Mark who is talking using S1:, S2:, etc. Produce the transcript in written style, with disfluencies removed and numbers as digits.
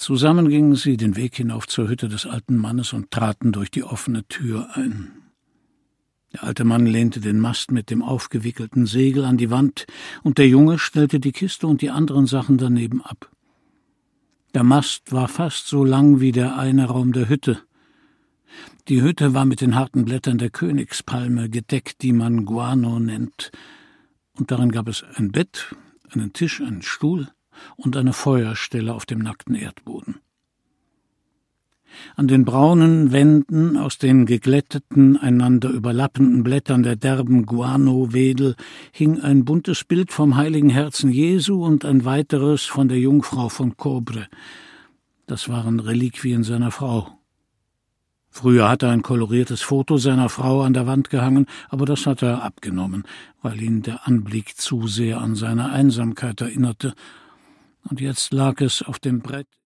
S1: Zusammen gingen sie den Weg hinauf zur Hütte des alten Mannes und traten durch die offene Tür ein. Der alte Mann lehnte den Mast mit dem aufgewickelten Segel an die Wand, und der Junge stellte die Kiste und die anderen Sachen daneben ab. Der Mast war fast so lang wie der eine Raum der Hütte. Die Hütte war mit den harten Blättern der Königspalme gedeckt, die man Guano nennt, und darin gab es ein Bett, einen Tisch, einen Stuhl und eine Feuerstelle auf dem nackten Erdboden. An den braunen Wänden aus den geglätteten, einander überlappenden Blättern der derben Guano-Wedel hing ein buntes Bild vom heiligen Herzen Jesu und ein weiteres von der Jungfrau von Cobre. Das waren Reliquien seiner Frau. Früher hatte er ein koloriertes Foto seiner Frau an der Wand gehangen, aber das hatte er abgenommen, weil ihn der Anblick zu sehr an seine Einsamkeit erinnerte. Und jetzt lag es auf dem Brett